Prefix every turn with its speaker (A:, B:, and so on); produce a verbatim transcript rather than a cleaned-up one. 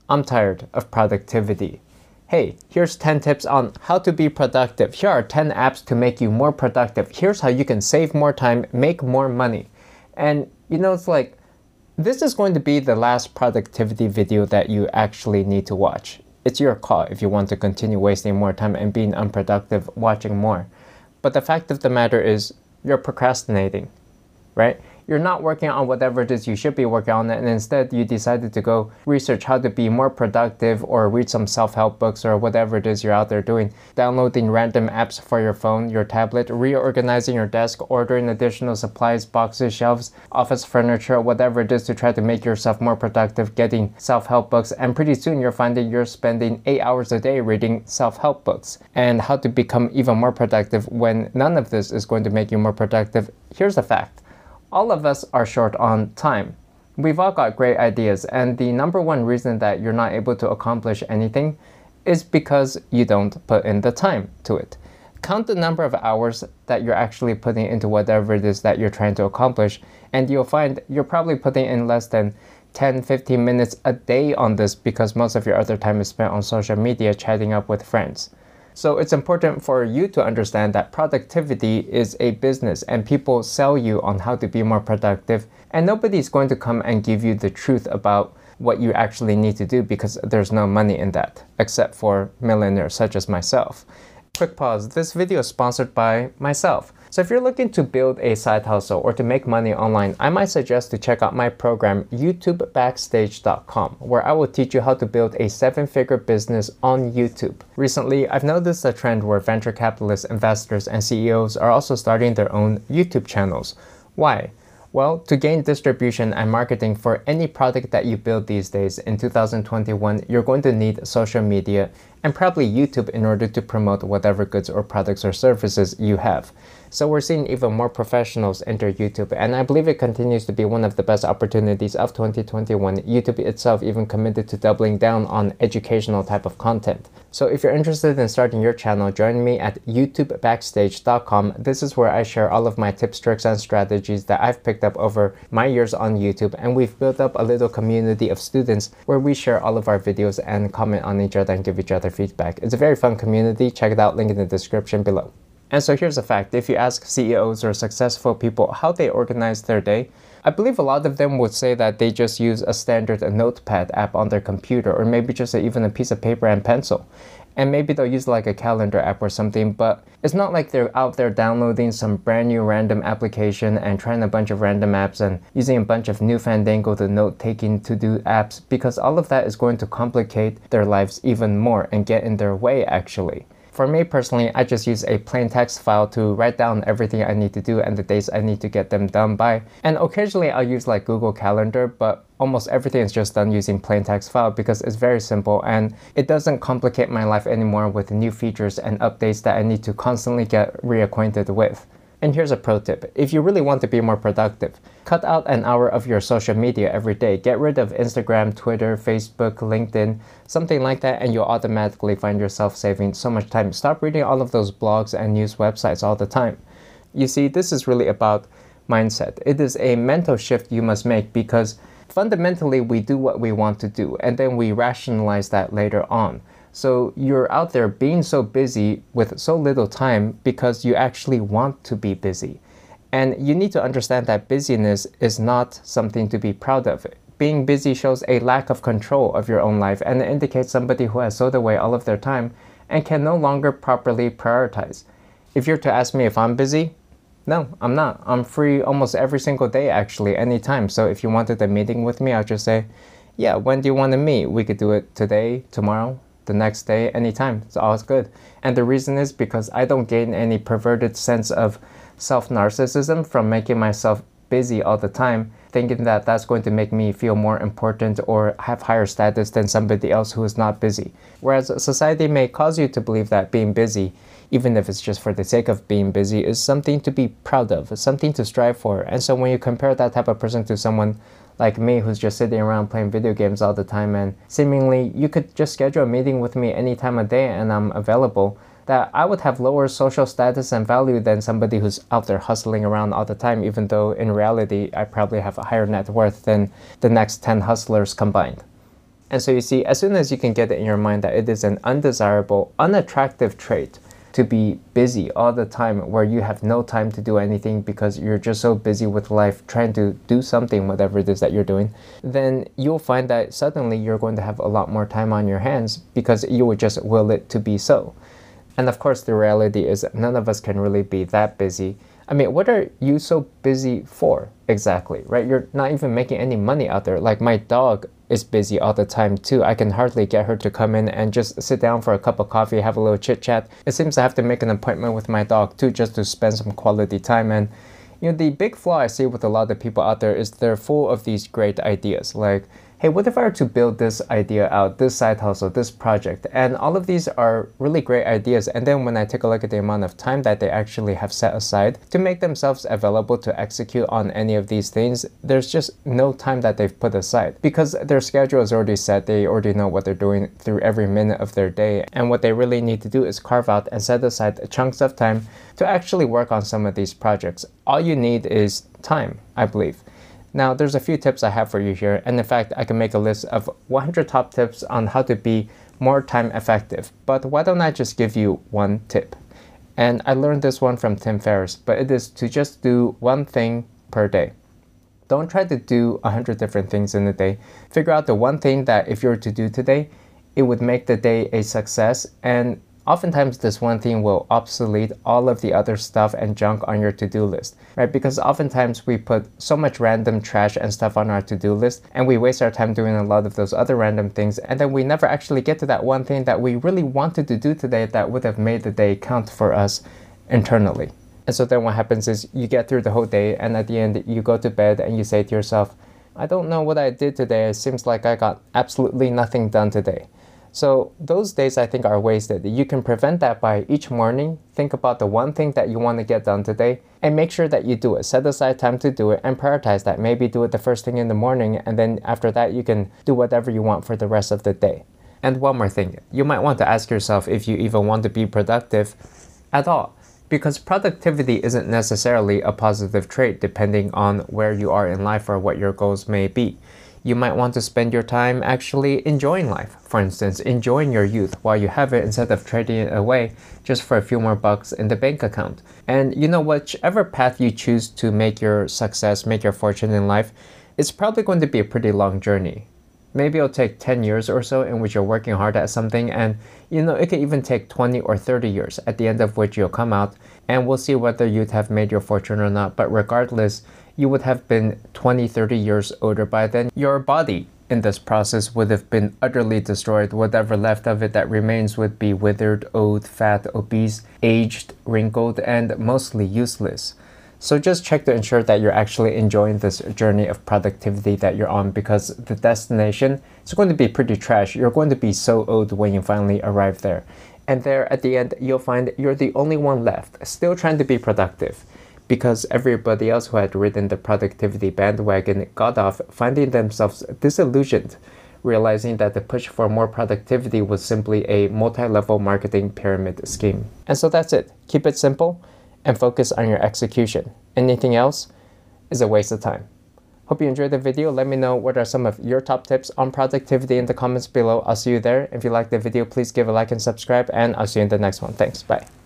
A: I'm tired of productivity. Hey, here's ten tips on how to be productive. Here are ten apps to make you more productive. Here's how you can save more time, make more money. And you know, it's like, this is going to be the last productivity video that you actually need to watch. It's your call if you want to continue wasting more time and being unproductive watching more. But the fact of the matter is, you're procrastinating, right? You're not working on whatever it is you should be working on, and instead you decided to go research how to be more productive or read some self-help books or whatever it is you're out there doing. Downloading random apps for your phone, your tablet, reorganizing your desk, ordering additional supplies, boxes, shelves, office furniture, whatever it is to try to make yourself more productive, getting self-help books, and pretty soon you're finding you're spending eight hours a day reading self-help books. And how to become even more productive when none of this is going to make you more productive. Here's the fact. All of us are short on time. We've all got great ideas, and the number one reason that you're not able to accomplish anything is because you don't put in the time to it. Count the number of hours that you're actually putting into whatever it is that you're trying to accomplish, and you'll find you're probably putting in less than ten to fifteen minutes a day on this because most of your other time is spent on social media chatting up with friends. So it's important for you to understand that productivity is a business and people sell you on how to be more productive, and nobody's going to come and give you the truth about what you actually need to do because there's no money in that, except for millionaires such as myself. Quick pause, this video is sponsored by myself. So if you're looking to build a side hustle or to make money online, I might suggest to check out my program, YouTube Backstage dot com, where I will teach you how to build a seven-figure business on YouTube. Recently, I've noticed a trend where venture capitalists, investors, and C E Os are also starting their own YouTube channels. Why? Well, to gain distribution and marketing for any product that you build these days in two thousand twenty-one, you're going to need social media and probably YouTube in order to promote whatever goods or products or services you have. So we're seeing even more professionals enter YouTube, and I believe it continues to be one of the best opportunities of twenty twenty-one. YouTube itself even committed to doubling down on educational type of content. So if you're interested in starting your channel, join me at YouTube Backstage dot com. This is where I share all of my tips, tricks, and strategies that I've picked up over my years on YouTube, and we've built up a little community of students where we share all of our videos and comment on each other and give each other feedback. It's a very fun community. Check it out, link in the description below. And so here's a fact, if you ask C E Os or successful people how they organize their day, I believe a lot of them would say that they just use a standard a notepad app on their computer, or maybe just a, even a piece of paper and pencil. And maybe they'll use like a calendar app or something, but it's not like they're out there downloading some brand new random application and trying a bunch of random apps and using a bunch of new fandango the note-taking to-do apps, because all of that is going to complicate their lives even more and get in their way actually. For me personally, I just use a plain text file to write down everything I need to do and the days I need to get them done by. And occasionally I'll use like Google Calendar, but almost everything is just done using plain text file because it's very simple and it doesn't complicate my life anymore with new features and updates that I need to constantly get reacquainted with. And here's a pro tip. If you really want to be more productive, cut out an hour of your social media every day. Get rid of Instagram, Twitter, Facebook, LinkedIn, something like that, and you'll automatically find yourself saving so much time. Stop reading all of those blogs and news websites all the time. You see, this is really about mindset. It is a mental shift you must make because fundamentally we do what we want to do and then we rationalize that later on. So you're out there being so busy with so little time because you actually want to be busy. And you need to understand that busyness is not something to be proud of. Being busy shows a lack of control of your own life, and it indicates somebody who has sold away all of their time and can no longer properly prioritize. If you're to ask me if I'm busy, no, I'm not. I'm free almost every single day actually, anytime. So if you wanted a meeting with me, I'll just say, yeah, when do you want to meet? We could do it today, tomorrow, the next day, anytime. It's always good. And the reason is because I don't gain any perverted sense of self-narcissism from making myself busy all the time, thinking that that's going to make me feel more important or have higher status than somebody else who is not busy. Whereas society may cause you to believe that being busy, even if it's just for the sake of being busy, is something to be proud of, something to strive for. And so when you compare that type of person to someone like me who's just sitting around playing video games all the time, and seemingly you could just schedule a meeting with me any time of day and I'm available, that I would have lower social status and value than somebody who's out there hustling around all the time, even though in reality I probably have a higher net worth than the next ten hustlers combined. And so you see, as soon as you can get it in your mind that it is an undesirable, unattractive trait to be busy all the time, where you have no time to do anything because you're just so busy with life trying to do something, whatever it is that you're doing, then you'll find that suddenly you're going to have a lot more time on your hands because you would just will it to be so. And of course, the reality is none of us can really be that busy. I mean, what are you so busy for exactly, right? You're not even making any money out there. Like my dog is busy all the time too. I can hardly get her to come in and just sit down for a cup of coffee, have a little chit chat. It seems I have to make an appointment with my dog too just to spend some quality time. And you know, the big flaw I see with a lot of people out there is they're full of these great ideas. Like, hey, what if I were to build this idea out, this side hustle, this project? And all of these are really great ideas. And then when I take a look at the amount of time that they actually have set aside to make themselves available to execute on any of these things, there's just no time that they've put aside because their schedule is already set. They already know what they're doing through every minute of their day. And what they really need to do is carve out and set aside chunks of time to actually work on some of these projects. All you need is time, I believe. Now, there's a few tips I have for you here, and in fact, I can make a list of one hundred top tips on how to be more time effective. But why don't I just give you one tip? And I learned this one from Tim Ferriss, but it is to just do one thing per day. Don't try to do one hundred different things in a day. Figure out the one thing that if you were to do today, it would make the day a success. And oftentimes this one thing will obsolete all of the other stuff and junk on your to-do list, right? Because oftentimes we put so much random trash and stuff on our to-do list and we waste our time doing a lot of those other random things, and then we never actually get to that one thing that we really wanted to do today that would have made the day count for us internally. And so then what happens is you get through the whole day and at the end you go to bed and you say to yourself, I don't know what I did today. It seems like I got absolutely nothing done today. So those days I think are wasted. You can prevent that by each morning, think about the one thing that you want to get done today and make sure that you do it. Set aside time to do it and prioritize that. Maybe do it the first thing in the morning, and then after that you can do whatever you want for the rest of the day. And one more thing, you might want to ask yourself if you even want to be productive at all, because productivity isn't necessarily a positive trait depending on where you are in life or what your goals may be. You might want to spend your time actually enjoying life. For instance, enjoying your youth while you have it instead of trading it away just for a few more bucks in the bank account. And you know, whichever path you choose to make your success, make your fortune in life, it's probably going to be a pretty long journey. Maybe it'll take ten years or so in which you're working hard at something, and you know, it could even take twenty or thirty years, at the end of which you'll come out and we'll see whether you'd have made your fortune or not. But regardless, you would have been twenty, thirty years older by then. Your body in this process would have been utterly destroyed. Whatever left of it that remains would be withered, old, fat, obese, aged, wrinkled, and mostly useless. So just check to ensure that you're actually enjoying this journey of productivity that you're on, because the destination is going to be pretty trash. You're going to be so old when you finally arrive there. And there at the end, you'll find you're the only one left, still trying to be productive, because everybody else who had ridden the productivity bandwagon got off, finding themselves disillusioned, realizing that the push for more productivity was simply a multi-level marketing pyramid scheme. And so that's it. Keep it simple and focus on your execution. Anything else is a waste of time. Hope you enjoyed the video. Let me know what are some of your top tips on productivity in the comments below. I'll see you there. If you liked the video, please give a like and subscribe, and I'll see you in the next one. Thanks. Bye.